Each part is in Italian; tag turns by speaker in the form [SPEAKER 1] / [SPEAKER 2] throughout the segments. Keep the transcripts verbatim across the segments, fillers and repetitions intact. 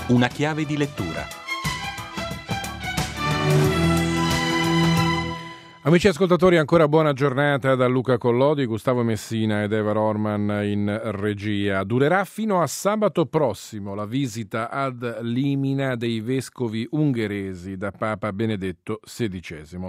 [SPEAKER 1] Una chiave di lettura.
[SPEAKER 2] Amici ascoltatori, ancora buona giornata da Luca Collodi, Gustavo Messina ed Eva Rorman in regia. Durerà fino a sabato prossimo la visita ad Limina dei vescovi ungheresi da Papa Benedetto sedicesimo.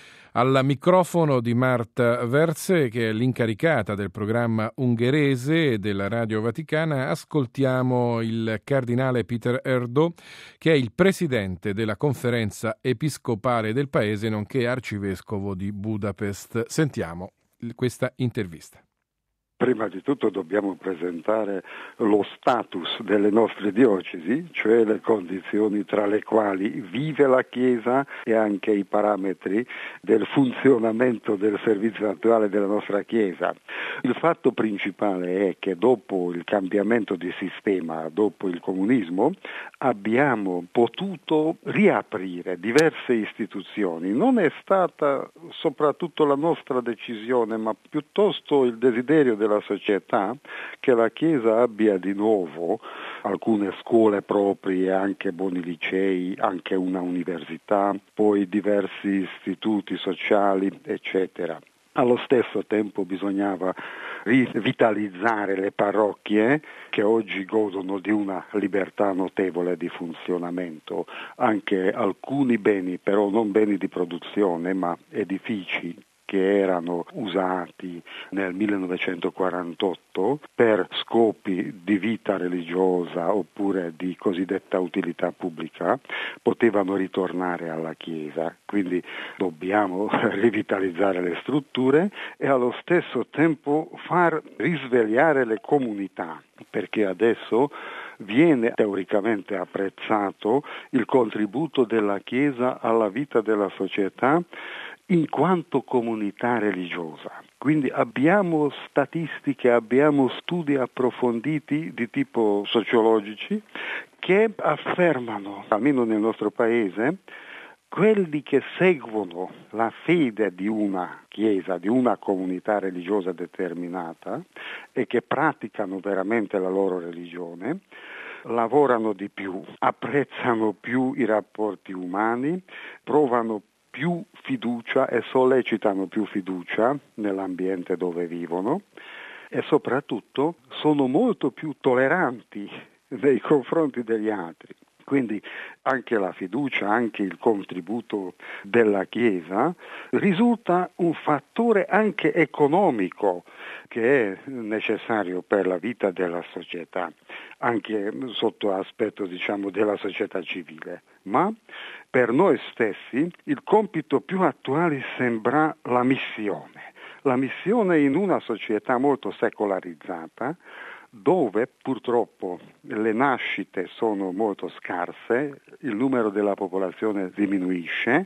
[SPEAKER 2] Al microfono di Marta Verze, che è l'incaricata del programma ungherese della Radio Vaticana, ascoltiamo il cardinale Peter Erdő, che è il presidente della conferenza episcopale del paese, nonché arcivescovo di Budapest. Sentiamo questa intervista.
[SPEAKER 3] Prima di tutto dobbiamo presentare lo status delle nostre diocesi, cioè le condizioni tra le quali vive la Chiesa e anche i parametri del funzionamento del servizio attuale della nostra Chiesa. Il fatto principale è che dopo il cambiamento di sistema, dopo il comunismo, abbiamo potuto riaprire diverse istituzioni. Non è stata soprattutto la nostra decisione, ma piuttosto il desiderio della la società che la Chiesa abbia di nuovo alcune scuole proprie, anche buoni licei, anche una università, poi diversi istituti sociali, eccetera. Allo stesso tempo bisognava rivitalizzare le parrocchie che oggi godono di una libertà notevole di funzionamento, anche alcuni beni, però non beni di produzione, ma edifici che erano usati nel millenovecentoquarantotto per scopi di vita religiosa oppure di cosiddetta utilità pubblica, potevano ritornare alla Chiesa. Quindi dobbiamo rivitalizzare le strutture e allo stesso tempo far risvegliare le comunità, perché adesso viene teoricamente apprezzato il contributo della Chiesa alla vita della società in quanto comunità religiosa. Quindi abbiamo statistiche, abbiamo studi approfonditi di tipo sociologici che affermano, almeno nel nostro paese, quelli che seguono la fede di una chiesa, di una comunità religiosa determinata e che praticano veramente la loro religione, lavorano di più, apprezzano più i rapporti umani, provano più fiducia e sollecitano più fiducia nell'ambiente dove vivono e soprattutto sono molto più tolleranti nei confronti degli altri. Quindi anche la fiducia, anche il contributo della Chiesa risulta un fattore anche economico che è necessario per la vita della società, anche sotto aspetto, diciamo, della società civile. Ma per noi stessi il compito più attuale sembra la missione. La missione in una società molto secolarizzata, dove purtroppo le nascite sono molto scarse, il numero della popolazione diminuisce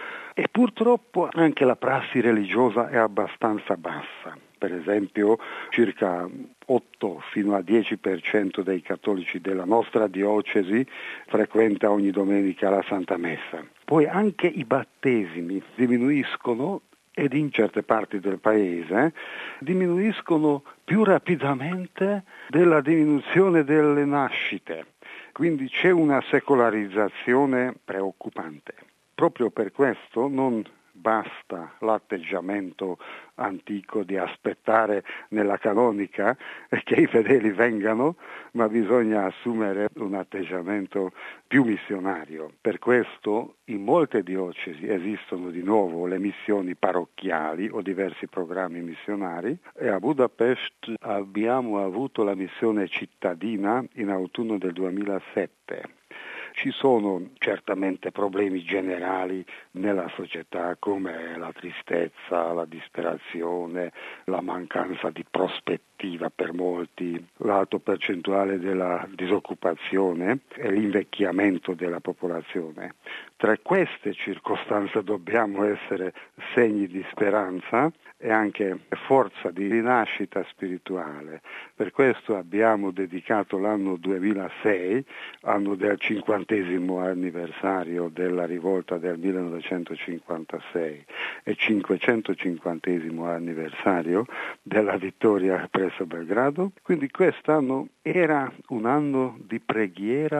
[SPEAKER 3] e purtroppo anche la prassi religiosa è abbastanza bassa. Per esempio circa otto fino a dieci per cento dei cattolici della nostra diocesi frequenta ogni domenica la Santa Messa. Poi anche i battesimi diminuiscono ed in certe parti del paese diminuiscono più rapidamente della diminuzione delle nascite. Quindi c'è una secolarizzazione preoccupante. Proprio per questo non basta l'atteggiamento antico di aspettare nella canonica che i fedeli vengano, ma bisogna assumere un atteggiamento più missionario. Per questo in molte diocesi esistono di nuovo le missioni parrocchiali o diversi programmi missionari e a Budapest abbiamo avuto la missione cittadina in autunno del duemilasette. Ci sono certamente problemi generali nella società come la tristezza, la disperazione, la mancanza di prospettiva per molti, l'alto percentuale della disoccupazione e l'invecchiamento della popolazione. Tra queste circostanze dobbiamo essere segni di speranza e anche forza di rinascita spirituale. Per questo abbiamo dedicato l'anno duemilasei, anno del cinquantesimo anniversario della rivolta del millenovecentocinquantasei e cinquecentocinquantesimo anniversario della vittoria presso Belgrado. Quindi quest'anno era un anno di preghiera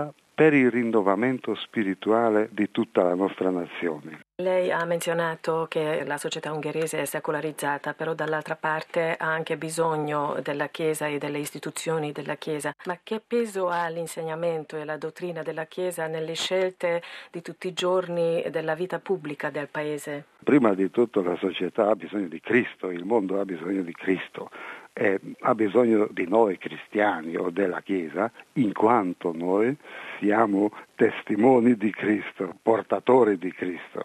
[SPEAKER 3] per il rinnovamento spirituale di tutta la nostra nazione.
[SPEAKER 1] Lei ha menzionato che la società ungherese è secolarizzata, però dall'altra parte ha anche bisogno della Chiesa e delle istituzioni della Chiesa. Ma che peso ha l'insegnamento e la dottrina della Chiesa nelle scelte di tutti i giorni della vita pubblica del Paese?
[SPEAKER 3] Prima di tutto la società ha bisogno di Cristo, il mondo ha bisogno di Cristo. E ha bisogno di noi cristiani o della Chiesa, in quanto noi siamo testimoni di Cristo, portatori di Cristo.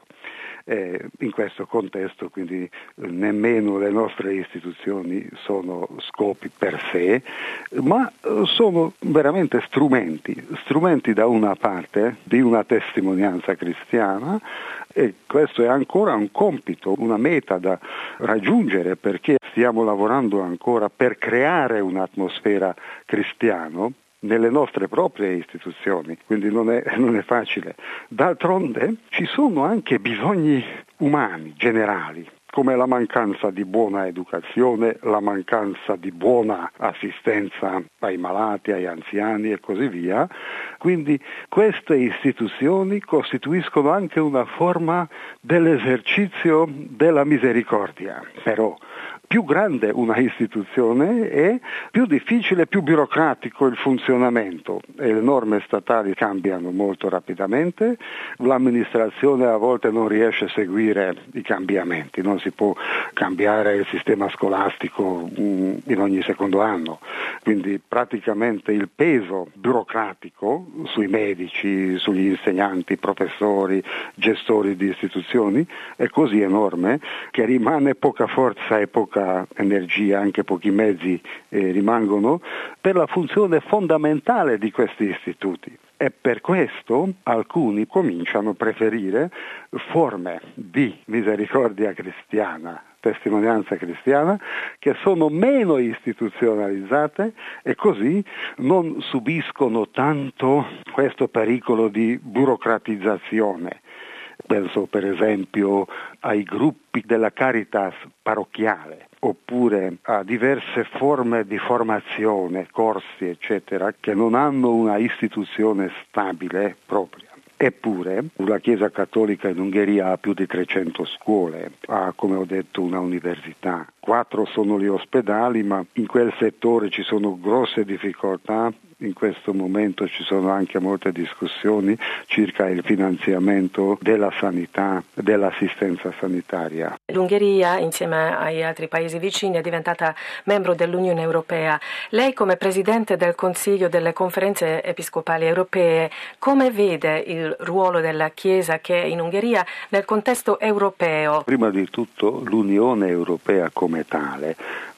[SPEAKER 3] E in questo contesto quindi nemmeno le nostre istituzioni sono scopi per sé, ma sono veramente strumenti, strumenti da una parte di una testimonianza cristiana, e questo è ancora un compito, una meta da raggiungere, perché stiamo lavorando ancora per creare un'atmosfera cristiana nelle nostre proprie istituzioni, quindi non è, non è facile. D'altronde ci sono anche bisogni umani, generali, come la mancanza di buona educazione, la mancanza di buona assistenza ai malati, ai anziani e così via. Quindi queste istituzioni costituiscono anche una forma dell'esercizio della misericordia. Però più grande una istituzione è, più difficile, più burocratico il funzionamento, e le norme statali cambiano molto rapidamente, l'amministrazione a volte non riesce a seguire i cambiamenti, non si può cambiare il sistema scolastico in ogni secondo anno, quindi praticamente il peso burocratico sui medici, sugli insegnanti, professori, gestori di istituzioni è così enorme che rimane poca forza e poca energia, anche pochi mezzi eh, rimangono per la funzione fondamentale di questi istituti. E per questo alcuni cominciano a preferire forme di misericordia cristiana, testimonianza cristiana, che sono meno istituzionalizzate e così non subiscono tanto questo pericolo di burocratizzazione. Penso per esempio ai gruppi della Caritas parrocchiale, oppure a diverse forme di formazione, corsi eccetera, che non hanno una istituzione stabile propria. Eppure la Chiesa Cattolica in Ungheria ha più di trecento scuole, ha, come ho detto, una università, quattro sono gli ospedali, ma in quel settore ci sono grosse difficoltà. In questo momento ci sono anche molte discussioni circa il finanziamento della sanità, dell'assistenza sanitaria.
[SPEAKER 1] L'Ungheria, insieme agli altri paesi vicini, è diventata membro dell'Unione Europea. Lei, come Presidente del Consiglio delle Conferenze Episcopali Europee, come vede il ruolo della Chiesa che è in Ungheria nel contesto europeo?
[SPEAKER 3] Prima di tutto l'Unione Europea come tale,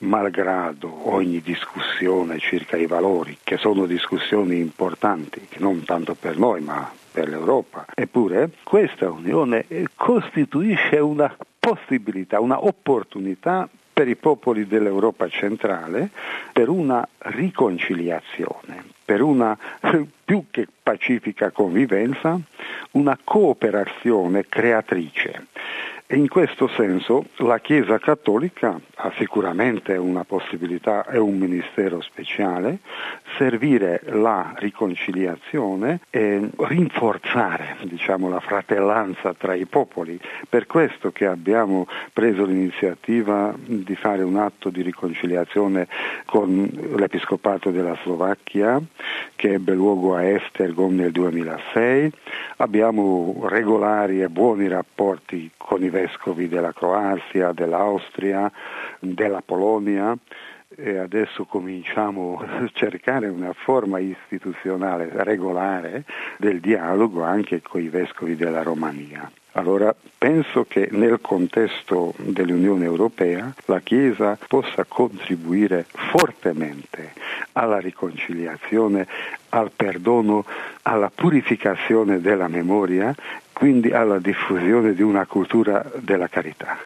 [SPEAKER 3] malgrado ogni discussione circa i valori, che sono discussioni importanti, non tanto per noi ma per l'Europa, eppure questa Unione costituisce una possibilità, una opportunità per i popoli dell'Europa centrale per una riconciliazione, per una più che pacifica convivenza, una cooperazione creatrice. E in questo senso la Chiesa Cattolica ha sicuramente una possibilità e un ministero speciale, servire la riconciliazione e rinforzare, diciamo, la fratellanza tra i popoli. Per questo che abbiamo preso l'iniziativa di fare un atto di riconciliazione con l'Episcopato della Slovacchia, che ebbe luogo a Esztergom nel duemilasei. Abbiamo regolari e buoni rapporti con i vescovi della Croazia, dell'Austria, della Polonia, e adesso cominciamo a cercare una forma istituzionale regolare del dialogo anche con i vescovi della Romania. Allora penso che nel contesto dell'Unione Europea la Chiesa possa contribuire fortemente alla riconciliazione, al perdono, alla purificazione della memoria, quindi alla diffusione di una cultura della carità.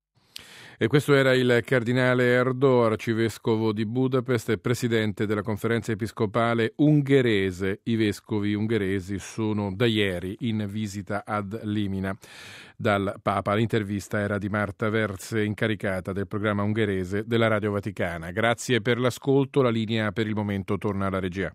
[SPEAKER 2] E questo era il cardinale Erdő, arcivescovo di Budapest e presidente della conferenza episcopale ungherese. I vescovi ungheresi sono da ieri in visita ad Limina dal Papa. L'intervista era di Marta Verze, incaricata del programma ungherese della Radio Vaticana. Grazie per l'ascolto, la linea per il momento torna alla regia.